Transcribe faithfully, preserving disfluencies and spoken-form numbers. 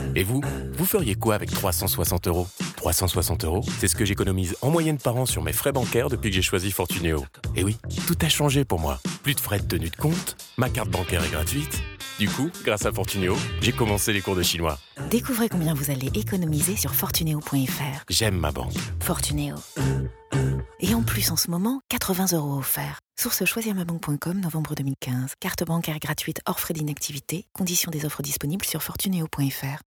Et vous, vous feriez quoi avec trois cent soixante euros ? trois cent soixante euros, c'est ce que j'économise en moyenne par an sur mes frais bancaires depuis que j'ai choisi Fortunéo. Et oui, tout a changé pour moi. Plus de frais de tenue de compte, ma carte bancaire est gratuite. Du coup, grâce à Fortunéo, j'ai commencé les cours de chinois. Découvrez combien vous allez économiser sur fortunéo point f r. J'aime ma banque. Fortunéo. Et en plus, en ce moment, quatre-vingts euros offerts. Source choisir ma banque point com, novembre deux mille quinze. Carte bancaire gratuite hors frais d'inactivité. Conditions des offres disponibles sur fortunéo point f r.